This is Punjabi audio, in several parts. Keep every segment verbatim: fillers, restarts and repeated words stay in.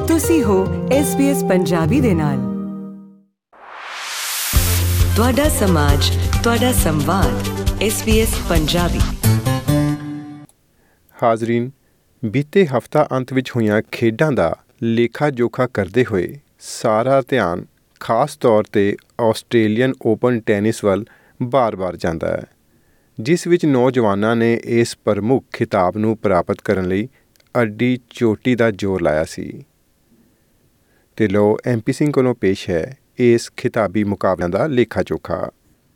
ਤੁਸੀਂ ਹੋ ਐਸ ਬੀ ਐਸ ਪੰਜਾਬੀ ਦੇ ਨਾਲ। ਤੁਹਾਡਾ ਸਮਾਜ, ਤੁਹਾਡਾ ਸੰਵਾਦ, ਐਸ ਬੀ ਐਸ ਪੰਜਾਬੀ। ਹਾਜ਼ਰੀਨ, ਬੀਤੇ ਹਫ਼ਤਾ ਅੰਤ ਵਿੱਚ ਹੋਈਆਂ ਖੇਡਾਂ ਦਾ ਲੇਖਾ ਜੋਖਾ ਕਰਦੇ ਹੋਏ ਸਾਰਾ ਧਿਆਨ ਖਾਸ ਤੌਰ 'ਤੇ ਆਸਟ੍ਰੇਲੀਅਨ ਓਪਨ ਟੈਨਿਸ ਵੱਲ ਬਾਰ-ਬਾਰ ਜਾਂਦਾ ਹੈ, ਜਿਸ ਵਿੱਚ ਨੌਜਵਾਨਾਂ ਨੇ ਇਸ ਪ੍ਰਮੁੱਖ ਖਿਤਾਬ ਨੂੰ ਪ੍ਰਾਪਤ ਕਰਨ ਲਈ ਅੱਡੀ ਚੋਟੀ ਦਾ ਜ਼ੋਰ ਲਾਇਆ ਸੀ। ਤੇ ਲਓ ਐਮ ਪੀ ਸਿੰਘ ਕੋਲੋਂ ਪੇਸ਼ ਹੈ ਇਸ ਖਿਤਾਬੀ ਮੁਕਾਬਲਿਆਂ ਦਾ ਲੇਖਾ ਜੋਖਾ।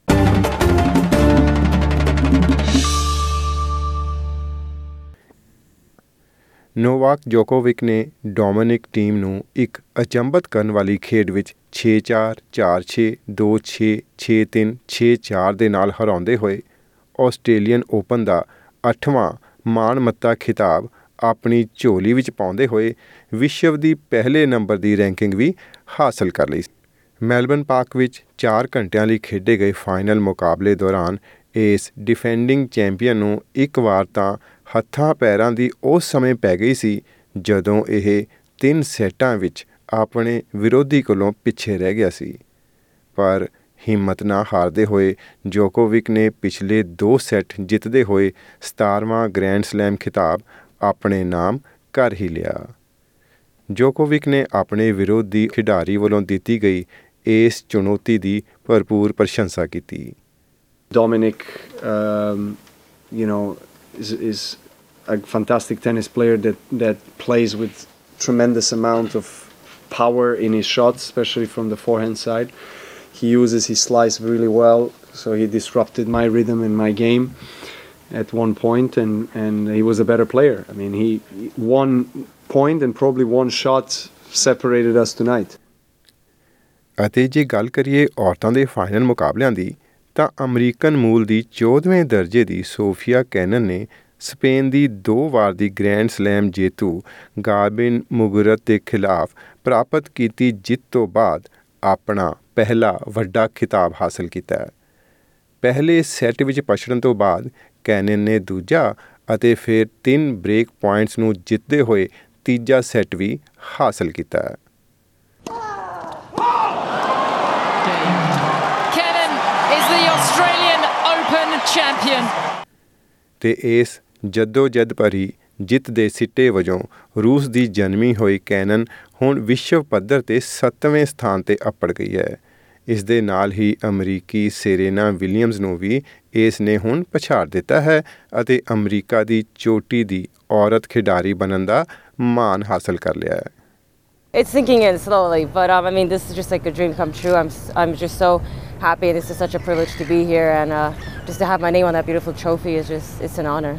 ਨੋਵਾਕ ਜੋਕੋਵਿਕ ਨੇ ਡੋਮਿਨਿਕ ਥੀਮ ਨੂੰ ਇੱਕ ਅਚੰਭਤ ਕਰਨ ਵਾਲੀ ਖੇਡ ਵਿੱਚ ਛੇ ਚਾਰ, ਚਾਰ ਛੇ, ਦੋ ਛੇ, ਛੇ ਤਿੰਨ, ਛੇ ਚਾਰ ਦੇ ਨਾਲ ਹਰਾਉਂਦੇ ਹੋਏ ਆਸਟ੍ਰੇਲੀਅਨ ਓਪਨ ਦਾ ਅੱਠਵਾਂ ਮਾਣਮੱਤਾ ਖਿਤਾਬ ਆਪਣੀ ਝੋਲੀ ਵਿੱਚ ਪਾਉਂਦੇ ਹੋਏ ਵਿਸ਼ਵ ਦੀ ਪਹਿਲੇ ਨੰਬਰ ਦੀ ਰੈਂਕਿੰਗ ਵੀ ਹਾਸਲ ਕਰ ਲਈ। ਮੈਲਬਰਨ ਪਾਰਕ ਵਿੱਚ ਚਾਰ ਘੰਟਿਆਂ ਲਈ ਖੇਡੇ ਗਏ ਫਾਈਨਲ ਮੁਕਾਬਲੇ ਦੌਰਾਨ ਇਸ ਡਿਫੈਂਡਿੰਗ ਚੈਂਪੀਅਨ ਨੂੰ ਇੱਕ ਵਾਰ ਤਾਂ ਹੱਥਾਂ ਪੈਰਾਂ ਦੀ ਉਸ ਸਮੇਂ ਪੈ ਗਈ ਸੀ ਜਦੋਂ ਇਹ ਤਿੰਨ ਸੈਟਾਂ ਵਿੱਚ ਆਪਣੇ ਵਿਰੋਧੀ ਕੋਲੋਂ ਪਿੱਛੇ ਰਹਿ ਗਿਆ ਸੀ। ਪਰ ਹਿੰਮਤ ਨਾ ਹਾਰਦੇ ਹੋਏ ਜੋਕੋਵਿਕ ਨੇ ਪਿਛਲੇ ਦੋ ਸੈੱਟ ਜਿੱਤਦੇ ਹੋਏ ਸਤਾਰਵਾਂ ਗ੍ਰੈਂਡ ਸਲੈਮ ਖਿਤਾਬ ਆਪਣੇ ਨਾਮ ਕਰ ਹੀ ਲਿਆ। ਜੋਕੋਵਿਕ ਨੇ ਆਪਣੇ ਵਿਰੋਧੀ ਖਿਡਾਰੀ ਵੱਲੋਂ ਦਿੱਤੀ ਗਈ ਇਸ ਚੁਣੌਤੀ ਦੀ ਭਰਪੂਰ ਪ੍ਰਸ਼ੰਸਾ ਕੀਤੀ। Dominic, um, you know, is is a fantastic tennis player that that plays with tremendous amount of power in his shots, especially from the forehand side. He uses his slice really well, so he disrupted my rhythm in my game at one point, and and he was a better player. I mean, he one point and probably one shot separated us tonight. ਅਤੇ ਜੇ ਗੱਲ ਕਰੀਏ ਔਰਤਾਂ ਦੇ ਫਾਈਨਲ ਮੁਕਾਬਲਿਆਂ ਦੀ, ਤਾਂ ਅਮਰੀਕਨ ਮੂਲ ਦੀ ਚੌਦਵੇਂ ਦਰਜੇ ਦੀ ਸੋਫੀਆ ਕੈਨਨ ਨੇ ਸਪੇਨ ਦੀ ਦੋ ਵਾਰ ਦੀ ਗ੍ਰੈਂਡ ਸਲੈਮ ਜੇਤੂ ਗਾਰਬਿਨ ਮੁਗੁਰਤ ਦੇ ਖਿਲਾਫ ਪ੍ਰਾਪਤ ਕੀਤੀ ਜਿੱਤ ਤੋਂ ਬਾਅਦ ਆਪਣਾ ਪਹਿਲਾ ਵੱਡਾ ਖਿਤਾਬ ਹਾਸਲ ਕੀਤਾ। ਪਹਿਲੇ ਸੈੱਟ ਵਿੱਚ ਪਛੜਨ ਤੋਂ ਬਾਅਦ ਕੈਨਨ ਨੇ ਦੂਜਾ ਅਤੇ ਫਿਰ ਤਿੰਨ ਬ੍ਰੇਕ ਪੁਆਇੰਟਸ ਨੂੰ ਜਿੱਤਦੇ ਹੋਏ ਤੀਜਾ ਸੈੱਟ ਵੀ ਹਾਸਲ ਕੀਤਾ। ਤੇ ਇਸ ਜੱਦੋ-ਜਹਿਦ ਭਰੀ ਜਿੱਤ ਦੇ ਸਿੱਟੇ ਵਜੋਂ ਰੂਸ ਦੀ ਜਨਮੀ ਹੋਈ ਕੈਨਨ ਹੁਣ ਵਿਸ਼ਵ ਪੱਧਰ 'ਤੇ ਸੱਤਵੇਂ ਸਥਾਨ 'ਤੇ ਅੱਪੜ ਗਈ ਹੈ। ਇਸ ਦੇ ਨਾਲ ਹੀ ਅਮਰੀਕੀ ਸੇਰੇਨਾ ਵਿਲੀਅਮਜ਼ ਨੂੰ ਵੀ ਇਸ ਨੇ ਹੁਣ ਪਛਾੜ ਦਿੱਤਾ ਹੈ ਅਤੇ ਅਮਰੀਕਾ ਦੀ ਚੋਟੀ ਦੀ ਔਰਤ ਖਿਡਾਰੀ ਬਣਨ ਦਾ ਮਾਣ ਹਾਸਲ ਕਰ ਲਿਆ ਹੈ। It's sinking in slowly, but um, I mean, this is just like a dream come true. I'm I'm just so happy. This is such a privilege to be here, and uh, just to have my name on that beautiful trophy is just, it's an honor.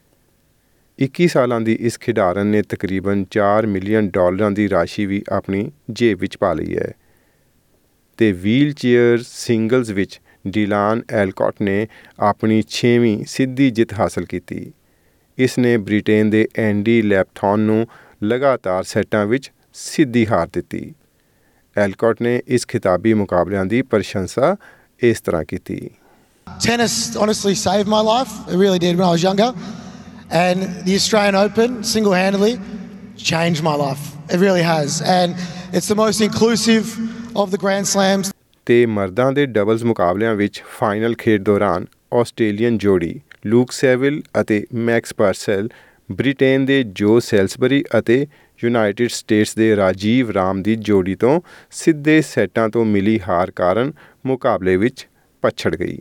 ਇੱਕੀ ਸਾਲਾਂ ਦੀ ਇਸ ਖਿਡਾਰਨ ਨੇ ਤਕਰੀਬਨ ਚਾਰ ਮਿਲੀਅਨ ਡਾਲਰਾਂ ਦੀ ਰਾਸ਼ੀ ਵੀ ਆਪਣੀ ਜੇਬ ਵਿੱਚ ਪਾ ਲਈ ਹੈ। ਤੇ ਵੀਲ ਚੇਅਰ ਸਿੰਗਲਜ਼ ਵਿੱਚ ਡੀਲਾਨ ਐਲਕੌਟ ਨੇ ਆਪਣੀ ਛੇਵੀਂ ਸਿੱਧੀ ਜਿੱਤ ਹਾਸਲ ਕੀਤੀ। ਇਸ ਨੇ ਬ੍ਰਿਟੇਨ ਦੇ ਐਂਡੀ ਲੈਪਥੌਨ ਨੂੰ ਲਗਾਤਾਰ ਸੈੱਟਾਂ ਵਿੱਚ ਸਿੱਧੀ ਹਾਰ ਦਿੱਤੀ। ਐਲਕੌਟ ਨੇ ਇਸ ਖਿਤਾਬੀ ਮੁਕਾਬਲਿਆਂ ਦੀ ਪ੍ਰਸ਼ੰਸਾ ਇਸ ਤਰ੍ਹਾਂ ਕੀਤੀ। Tennis honestly saved my life. It really did when I was younger. And the Australian Open single-handedly changed my life. It really has. And it's the most inclusive of the Grand Slams. ਤੇ ਮਰਦਾਂ ਦੇ ਡਬਲਜ਼ ਮੁਕਾਬਲਿਆਂ ਵਿੱਚ ਫਾਈਨਲ ਖੇਡ ਦੌਰਾਨ ਆਸਟ੍ਰੇਲੀਅਨ ਜੋੜੀ ਲੂਕ ਸੇਵਿਲ ਅਤੇ ਮੈਕਸ ਪਰਸੈਲ ਬ੍ਰਿਟੇਨ ਦੇ ਜੋ ਸੈਲਸਬਰੀ ਅਤੇ ਯੂਨਾਈਟਿਡ ਸਟੇਟਸ ਦੇ ਰਾਜੀਵ ਰਾਮ ਦੀ ਜੋੜੀ ਤੋਂ ਸਿੱਧੇ ਸੈੱਟਾਂ ਤੋਂ ਮਿਲੀ ਹਾਰ ਕਾਰਨ ਮੁਕਾਬਲੇ ਵਿੱਚ ਪਛੜ ਗਈ।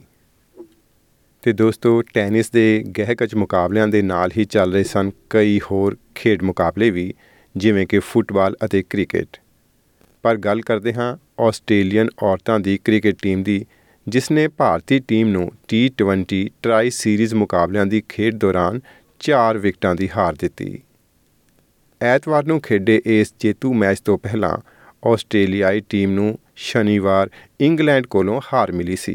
ਤੇ ਦੋਸਤੋ, ਟੈਨਿਸ ਦੇ ਗਹਿਕਚ ਮੁਕਾਬਲਿਆਂ ਦੇ ਨਾਲ ਹੀ ਚੱਲ ਰਹੇ ਸਨ ਕਈ ਹੋਰ ਖੇਡ ਮੁਕਾਬਲੇ ਵੀ, ਜਿਵੇਂ ਕਿ ਫੁੱਟਬਾਲ ਅਤੇ ਕ੍ਰਿਕਟ। ਪਰ ਗੱਲ ਕਰਦੇ ਹਾਂ ਆਸਟ੍ਰੇਲੀਅਨ ਔਰਤਾਂ ਦੀ ਕ੍ਰਿਕਟ ਟੀਮ ਦੀ, ਜਿਸ ਨੇ ਭਾਰਤੀ ਟੀਮ ਨੂੰ ਟੀ ਟਵੈਂਟੀ ਟਰਾਈ ਸੀਰੀਜ਼ ਮੁਕਾਬਲਿਆਂ ਦੀ ਖੇਡ ਦੌਰਾਨ ਚਾਰ ਵਿਕਟਾਂ ਦੀ ਹਾਰ ਦਿੱਤੀ। ਐਤਵਾਰ ਨੂੰ ਖੇਡੇ ਇਸ ਜੇਤੂ ਮੈਚ ਤੋਂ ਪਹਿਲਾਂ ਆਸਟ੍ਰੇਲੀਆਈ ਟੀਮ ਨੂੰ ਸ਼ਨੀਵਾਰ ਇੰਗਲੈਂਡ ਕੋਲੋਂ ਹਾਰ ਮਿਲੀ ਸੀ।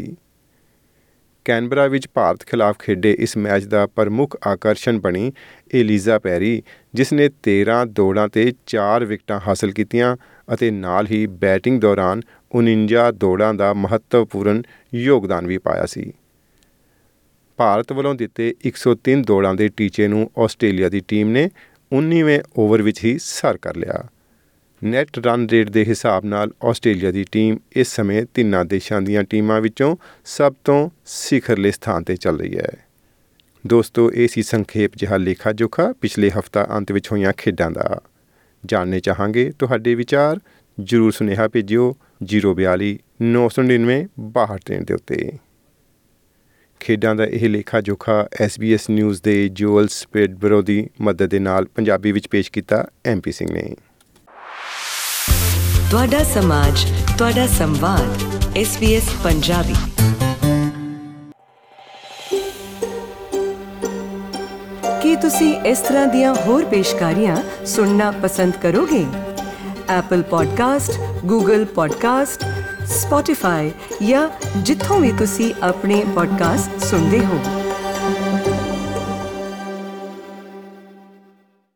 ਕੈਨਬਰਾ ਵਿੱਚ ਭਾਰਤ ਖਿਲਾਫ ਖੇਡੇ ਇਸ ਮੈਚ ਦਾ ਪ੍ਰਮੁੱਖ ਆਕਰਸ਼ਣ ਬਣੀ ਏਲੀਜ਼ਾ ਪੈਰੀ, ਜਿਸ ਨੇ ਤੇਰ੍ਹਾਂ ਦੌੜਾਂ 'ਤੇ ਚਾਰ ਵਿਕਟਾਂ ਹਾਸਲ ਕੀਤੀਆਂ ਅਤੇ ਨਾਲ ਹੀ ਬੈਟਿੰਗ ਦੌਰਾਨ ਉਣੰਜਾ ਦੌੜਾਂ ਦਾ ਮਹੱਤਵਪੂਰਨ ਯੋਗਦਾਨ ਵੀ ਪਾਇਆ ਸੀ। ਭਾਰਤ ਵੱਲੋਂ ਦਿੱਤੇ ਇੱਕ ਸੌ ਤਿੰਨ ਦੌੜਾਂ ਦੇ ਟੀਚੇ ਨੂੰ ਆਸਟ੍ਰੇਲੀਆ ਦੀ ਟੀਮ ਨੇ ਉੱਨੀਵੇਂ ਓਵਰ ਵਿੱਚ ਹੀ ਸਰ ਕਰ ਲਿਆ। ਨੈੱਟ ਰਨ ਰੇਟ ਦੇ ਹਿਸਾਬ ਨਾਲ ਆਸਟ੍ਰੇਲੀਆ ਦੀ ਟੀਮ ਇਸ ਸਮੇਂ ਤਿੰਨਾਂ ਦੇਸ਼ਾਂ ਦੀਆਂ ਟੀਮਾਂ ਵਿੱਚੋਂ ਸਭ ਤੋਂ ਸਿਖਰਲੇ ਸਥਾਨ 'ਤੇ ਚੱਲ ਰਹੀ ਹੈ। ਦੋਸਤੋ, ਇਹ ਸੀ ਸੰਖੇਪ ਜਿਹਾ ਲੇਖਾ ਜੋਖਾ ਪਿਛਲੇ ਹਫ਼ਤਾ ਅੰਤ ਵਿੱਚ ਹੋਈਆਂ ਖੇਡਾਂ ਦਾ। ਜਾਣਨੇ ਚਾਹਾਂਗੇ ਤੁਹਾਡੇ ਵਿਚਾਰ। ਜ਼ਰੂਰ ਸੁਨੇਹਾ ਭੇਜਿਓ ਜ਼ੀਰੋ ਬਿਆਲੀ ਨੌ ਸੌ ਨੜਿਨਵੇਂ ਬਾਹਠ ਤਿੰਨ ਦੇ ਉੱਤੇ। ਖੇਡਾਂ ਦਾ ਇਹ ਲੇਖਾ ਜੋਖਾ ਐਸ ਬੀ ਐਸ ਨਿਊਜ਼ ਦੇ ਜੋਅਲ ਸਪੇਡਬਰੋ ਦੀ ਮਦਦ ਦੇ ਨਾਲ ਪੰਜਾਬੀ ਵਿੱਚ ਪੇਸ਼ ਕੀਤਾ ਐਮ ਪੀ ਸਿੰਘ ਨੇ। ਤੁਹਾਡਾ ਸਮਾਜ, ਤੁਹਾਡਾ ਸੰਵਾਦ, ਐਸ ਬੀ ਐਸ ਪੰਜਾਬੀ। ਕੀ ਤੁਸੀਂ ਇਸ ਤਰ੍ਹਾਂ ਦੀਆਂ ਹੋਰ ਪੇਸ਼ਕਾਰੀਆਂ ਸੁਣਨਾ ਪਸੰਦ ਕਰੋਗੇ? Apple podcast, Google podcast, Spotify ਜਾਂ ਜਿੱਥੋਂ ਵੀ ਤੁਸੀਂ ਆਪਣੇ ਪੋਡਕਾਸਟ ਸੁਣਦੇ ਹੋ।